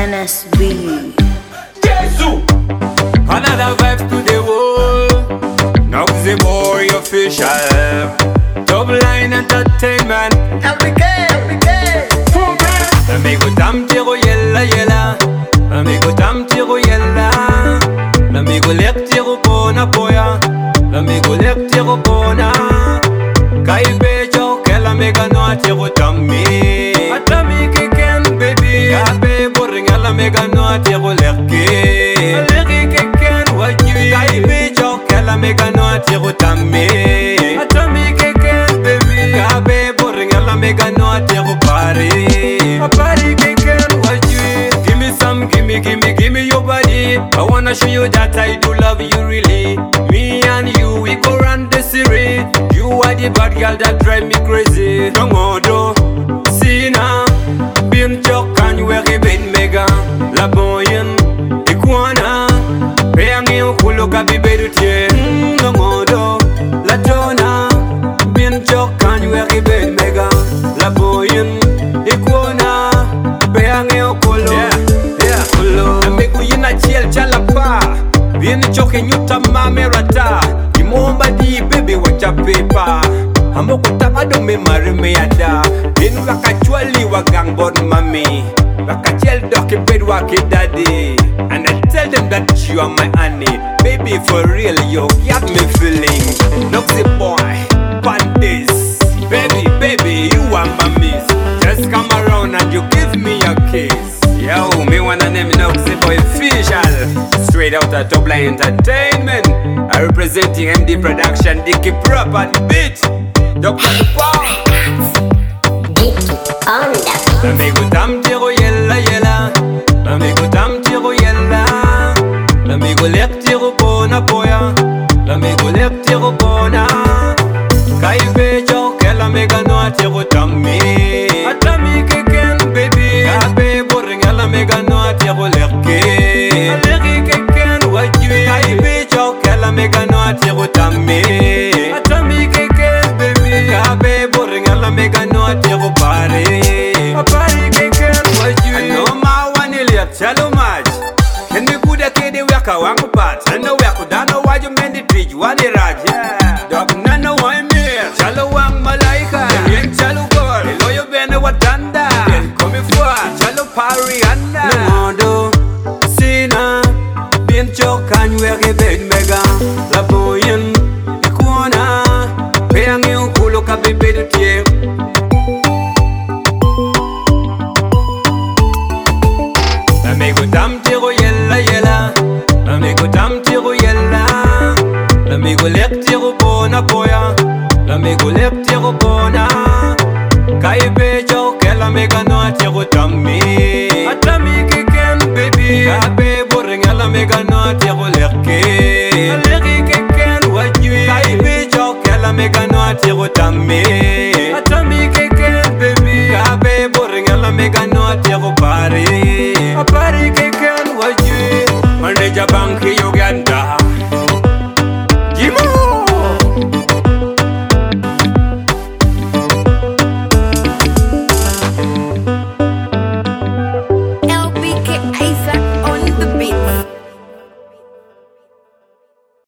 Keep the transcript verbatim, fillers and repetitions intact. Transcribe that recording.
N S B. Jesus! Another vibe to the world. Now the boy official. Double line entertainment. L B K, L B K. Amigo tam tiro yella yella. Amigo tam tiro yella. L'amigo lek tiro bona boya. L'amigo lek tiro bona. Kai bejo ke l'amiga no tiro tammi. Atami kiken baby. Abe boring l'amiga no tiro lerke. Lerke kiken wajui. Kai bejo ke l'amiga no tiro tammi. Atami kiken baby. Abe boring l'amiga no tiro pari. Pari kiken wajui. Give me some, give me, give me, give me your body. I wanna show you that I do love you really. Me and you, we go run the series. You are the bad girl that drive me crazy. Don't do Sina, bin chok kan you wear bed mega. La boyen, iguana, peangi ukulo kabi bedu tie. Don't do la tona, bin chok kan you wear bed mega. La boyen, iguana, peangi ukulo. Yeah, yeah, ukulo. Amigo yina chiel chalapa. Bien choke nyuta mamerata. Imomba di baby wacha paper. Amoko tabado me mari me ada. Bin wakachwali wagang bod mami. Wakachel doki bed waki daddy. And I tell them that you are my honey. Baby for real you got me feeling. Noxy boy, pandis. Baby, baby you are my miss. Just come around and you give me a kiss. Yo, me wanna name Noxy boy official. Straight out of Top Line Entertainment. I representing M D Production, Dicky Prop and beat. Doctor Paul. Dicky on the L'amigo tam tiro yella yella. L'amigo tam tiro yella. L'amigo lek tiro bona boya. L'amigo lek tiro bona. Kai bejo ke l'amiga no tiro tammi. Atami kiken baby. Abe boring l'amiga no tiro lerke. Lerke kiken wajui. Kai bejo ke l'amiga no tiro tammi. Atami kiken baby. Abe boring l'amiga no tiro pari. Pari kiken wajui. I know my one ilyap chalo maj. Can we good at the waka wangu pat? I know wako dano waju mendi trij wani raj. Dog nano wa mir. Chalo wang malaika. Yen chalo gor. Loyo bene watanda. Yen komi fwa. Chalo pari anda. Namodo Sina. Bin chokan wege bed mega. La boyen ikuona. Peangi ukulo kabi bedu tie. Amigo tam tiro yella yella. Amigo tam tiro yella. L'amigo lek tiro bona boya. L'amigo lek tiro bona. Kai bejo ke l'amiga no tiro tammi. Atami kiken baby. Abe boring l'amiga no tiro lerke. Lerke kiken wajui. Kai bejo ke l'amiga no tiro tammi.